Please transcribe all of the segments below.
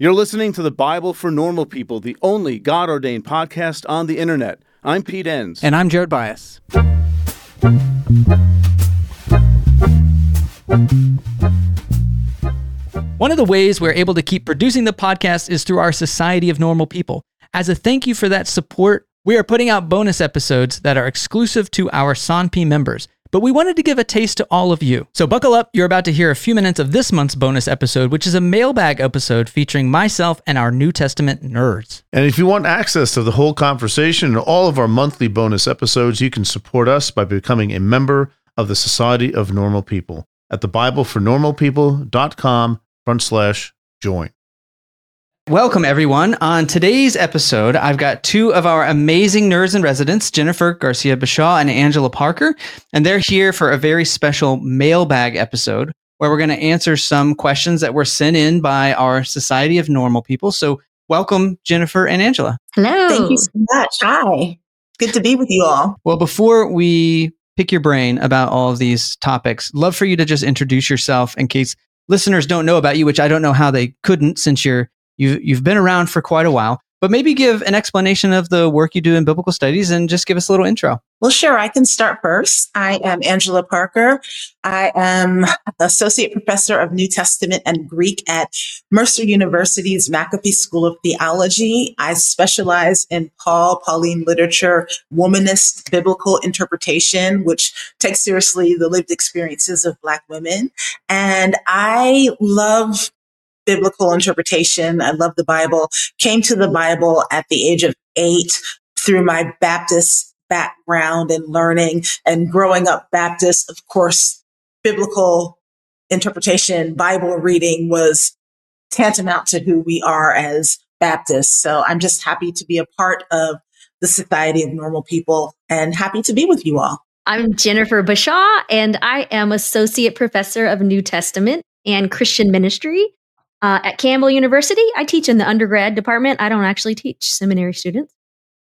You're listening to the Bible for Normal People, the only God-ordained podcast on the internet. I'm Pete Enns. And I'm Jared Bias. One of the ways we're able to keep producing the podcast is through our Society of Normal People. As a thank you for that support, we are putting out bonus episodes that are exclusive to our SONP members. But we wanted to give a taste to all of you. So buckle up, you're about to hear a few minutes of this month's bonus episode, which is a mailbag episode featuring myself and our New Testament nerds. And if you want access to the whole conversation and all of our monthly bonus episodes, you can support us by becoming a member of the Society of Normal People at thebiblefornormalpeople.com/join. Welcome, everyone. On today's episode, I've got two of our amazing nerds in residence, Jennifer Garcia Bashaw and Angela Parker, and they're here for a very special mailbag episode where we're going to answer some questions that were sent in by our Society of Normal People. So welcome, Jennifer and Angela. Hello. Thank you so much. Hi. Good to be with you all. Well, before we pick your brain about all of these topics, love for you to just introduce yourself in case listeners don't know about you, which I don't know how they couldn't since you've been around for quite a while, but maybe give an explanation of the work you do in biblical studies and just give us a little intro. Well, sure. I can start first. I am Angela Parker. I am Associate Professor of New Testament and Greek at Mercer University's McAfee School of Theology. I specialize in Pauline literature, womanist biblical interpretation, which takes seriously the lived experiences of Black women. And I love biblical interpretation. I love the Bible. Came to the Bible at the age of 8 through my Baptist background and learning and growing up Baptist. Of course, biblical interpretation, Bible reading was tantamount to who we are as Baptists. So I'm just happy to be a part of the Society of Normal People and happy to be with you all. I'm Jennifer Bashaw, and I am Associate Professor of New Testament and Christian Ministry at Campbell University. I teach in the undergrad department. I don't actually teach seminary students.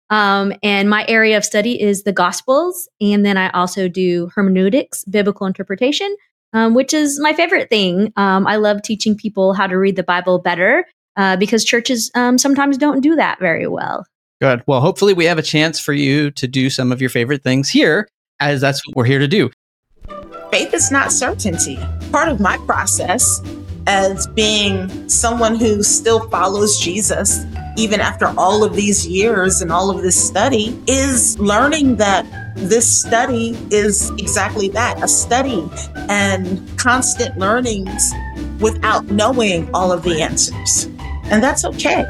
And my area of study is the Gospels. And then I also do hermeneutics, biblical interpretation, which is my favorite thing. I love teaching people how to read the Bible better because churches sometimes don't do that very well. Good. Well, hopefully we have a chance for you to do some of your favorite things here, as that's what we're here to do. Faith is not certainty. Part of my process as being someone who still follows Jesus, even after all of these years and all of this study, is learning that this study is exactly that, a study and constant learnings without knowing all of the answers. And that's okay.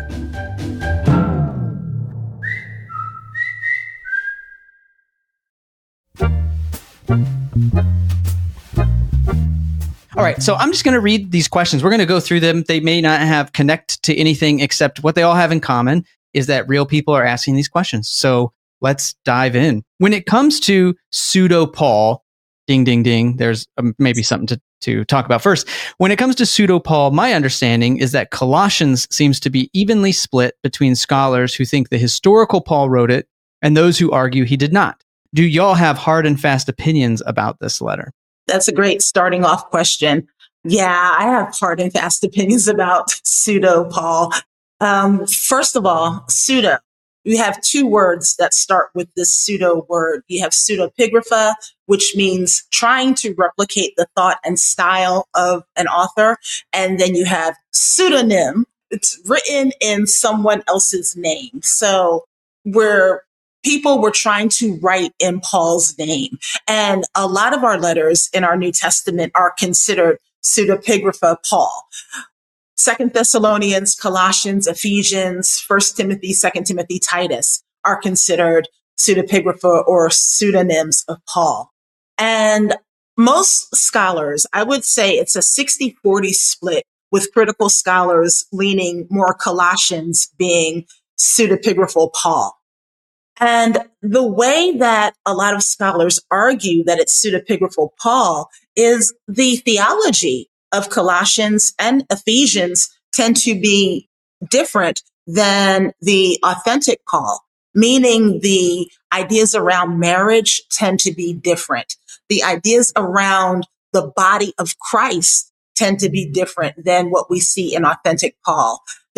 All right, so I'm just going to read these questions. We're going to go through them. They may not have connect to anything except what they all have in common is that real people are asking these questions. So let's dive in. When it comes to pseudo-Paul, ding, ding, ding, there's maybe something to talk about first. When it comes to pseudo-Paul, my understanding is that Colossians seems to be evenly split between scholars who think the historical Paul wrote it and those who argue he did not. Do y'all have hard and fast opinions about this letter? That's a great starting off question. Yeah, I have hard and fast opinions about pseudo-Paul. First of all, pseudo. You have two words that start with this pseudo word. You have pseudepigrapha, which means trying to replicate the thought and style of an author. And then you have pseudonym. It's written in someone else's name. So people were trying to write in Paul's name. And a lot of our letters in our New Testament are considered pseudepigrapha Paul. 2 Thessalonians, Colossians, Ephesians, 1 Timothy, 2 Timothy, Titus are considered pseudepigrapha or pseudonyms of Paul. And most scholars, I would say it's a 60-40 split, with critical scholars leaning more Colossians being pseudepigraphal Paul. And the way that a lot of scholars argue that it's pseudepigraphal Paul is the theology of Colossians and Ephesians tend to be different than the authentic Paul, meaning the ideas around marriage tend to be different. The ideas around the body of Christ tend to be different than what we see in authentic Paul.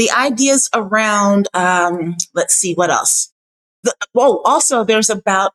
the ideas around, let's see, what else? Also, there's about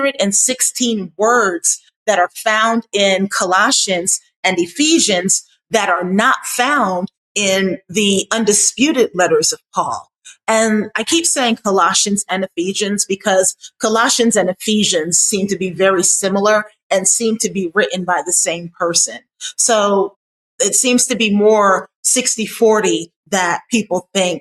116 words that are found in Colossians and Ephesians that are not found in the undisputed letters of Paul. And I keep saying Colossians and Ephesians because Colossians and Ephesians seem to be very similar and seem to be written by the same person. So it seems to be more 60-40 that people think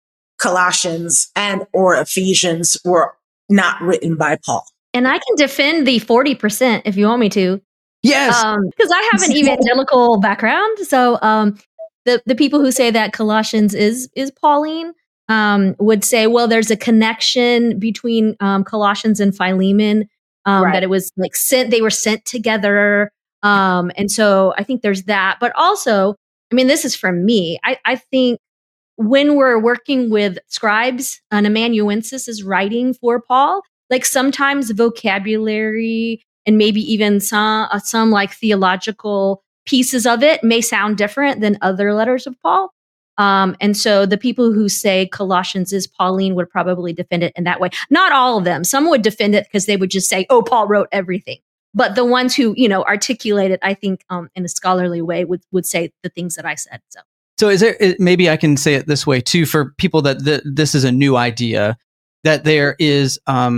Colossians and or Ephesians were not written by Paul. And I can defend the 40% if you want me to. Yes. Because I have an evangelical background. So the people who say that Colossians is Pauline would say, well, there's a connection between Colossians and Philemon, Right. that it was like they were sent together. And so I think there's that. But also, I mean, this is from me. I think when we're working with scribes, an amanuensis is writing for Paul, like sometimes vocabulary and maybe even some like theological pieces of it may sound different than other letters of Paul. And so the people who say Colossians is Pauline would probably defend it in that way. Not all of them. Some would defend it because they would just say, oh, Paul wrote everything. But the ones who, articulate it, I think in a scholarly way would say the things that I said. So is there, maybe I can say it this way too, for people that this is a new idea, that there is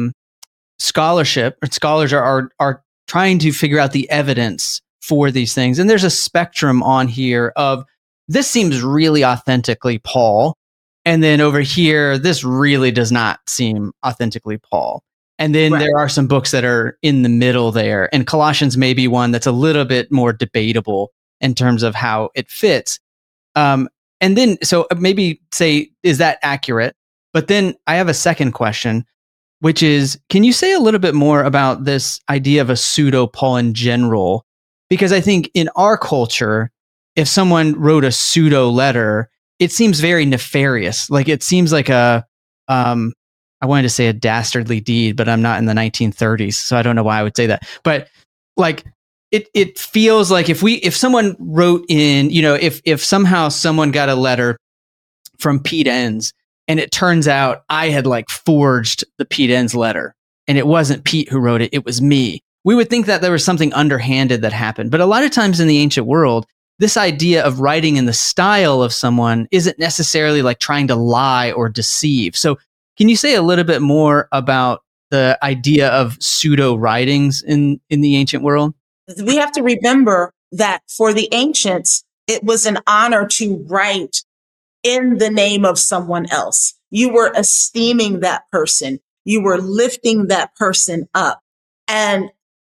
scholarship, or scholars are trying to figure out the evidence for these things. And there's a spectrum on here of, this seems really authentically Paul. And then over here, this really does not seem authentically Paul. And then there are some books that are in the middle there. And Colossians may be one that's a little bit more debatable in terms of how it fits. And then, so maybe say, is that accurate? But then I have a second question, which is, can you say a little bit more about this idea of a pseudo-Paul in general? Because I think in our culture, if someone wrote a pseudo letter, it seems very nefarious. Like it seems like I wanted to say a dastardly deed, but I'm not in the 1930s, so I don't know why I would say that. But like it feels like if someone wrote in, if somehow someone got a letter from Pete Enns and it turns out I had like forged the Pete Enns letter and it wasn't Pete who wrote it, it was me. We would think that there was something underhanded that happened. But a lot of times in the ancient world, this idea of writing in the style of someone isn't necessarily like trying to lie or deceive. So can you say a little bit more about the idea of pseudo writings in the ancient world? We have to remember that for the ancients, it was an honor to write in the name of someone else. You were esteeming that person. You were lifting that person up. And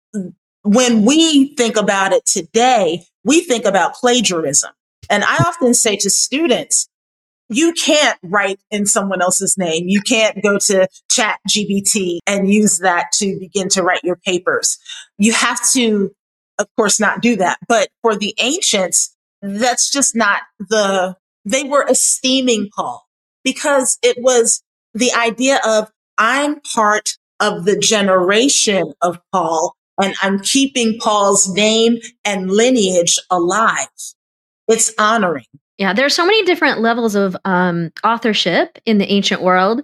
when we think about it today, we think about plagiarism. And I often say to students, you can't write in someone else's name. You can't go to ChatGPT and use that to begin to write your papers. You have to, of course, not do that. But for the ancients, that's just not they were esteeming Paul because it was the idea of, I'm part of the generation of Paul and I'm keeping Paul's name and lineage alive. It's honoring. Yeah, there are so many different levels of authorship in the ancient world.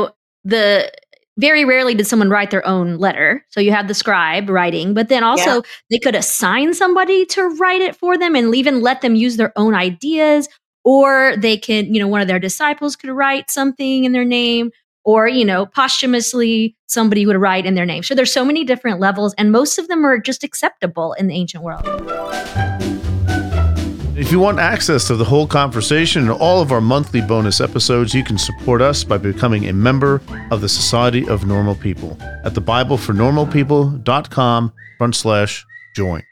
Very rarely did someone write their own letter. So you have the scribe writing, but then also they could assign somebody to write it for them and even let them use their own ideas. Or they can, one of their disciples could write something in their name, or, posthumously somebody would write in their name. So there's so many different levels, and most of them are just acceptable in the ancient world. If you want access to the whole conversation and all of our monthly bonus episodes, you can support us by becoming a member of the Society of Normal People at thebiblefornormalpeople.com/join.